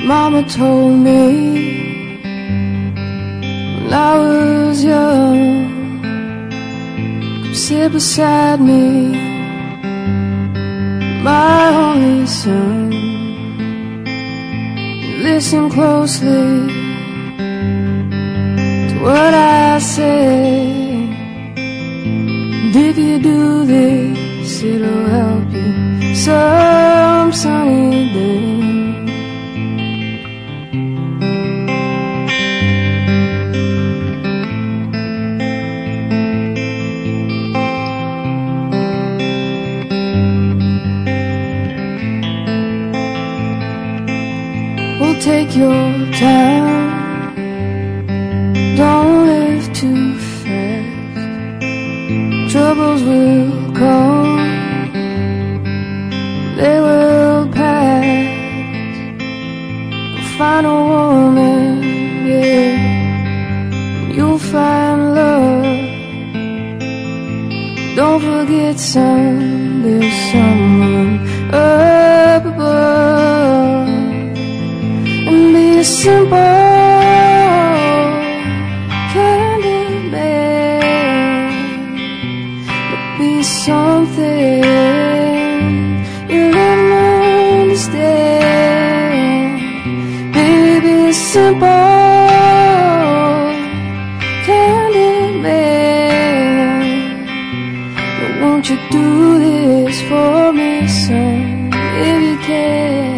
Mama told me when I was young, come sit beside me, my only son. Listen closely to what I say, and if you do this, it'll help you some sunny day. Take your time, don't live too fast. Troubles will come, they will pass. You'll find a woman, yeah, you'll find love. Don't forget, son, there's someone up above. Be simple, candid man, but be something you'll never understand. Baby, be simple, candid man, but won't you do this for me, son, if you can?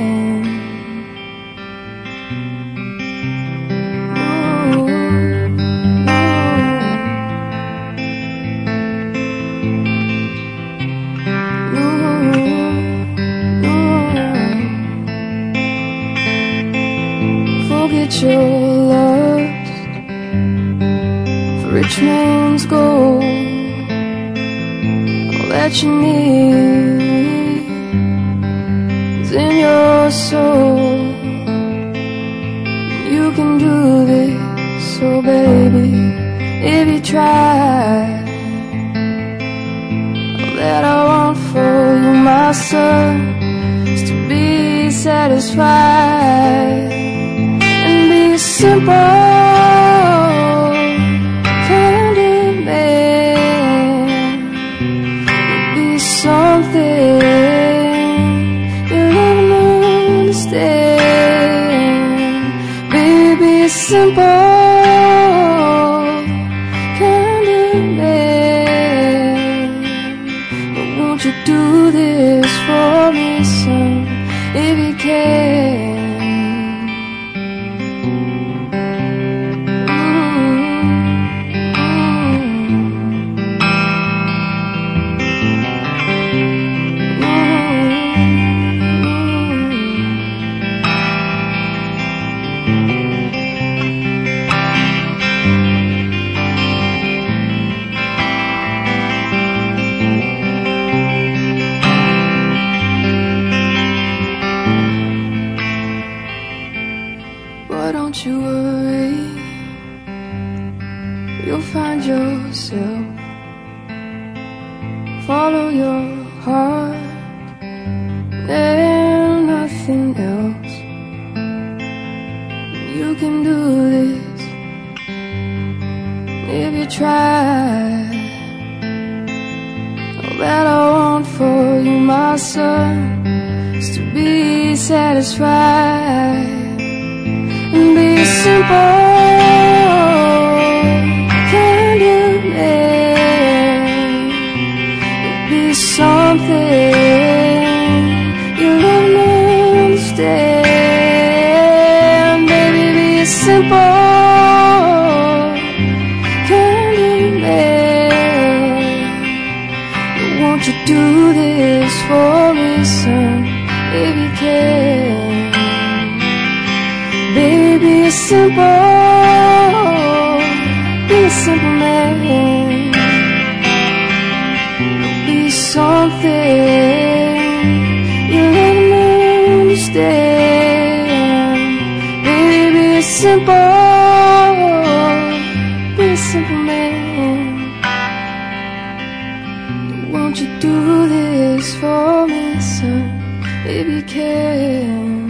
Forget your lust for rich man's gold. All that you need is in your soul. You can do this, so baby, if you try. All that I want for you, my son, is to be satisfied. Simple, candid man, be something you'll never understand. Baby, simple, candid man, but won't you do this for me, son, if you can? Don't you worry, you'll find yourself. Follow your heart and nothing else. You can do this if you try. All that I want for you, my son, is to be satisfied. Be simple, candid man, be something you'll never understand. Baby, be simple, candid man, but won't you do this for me, son, if you can? Baby, be simple, be a simple man, be something you'll never understand. Baby, be simple, be a simple man, won't you do this for me, son, if you can?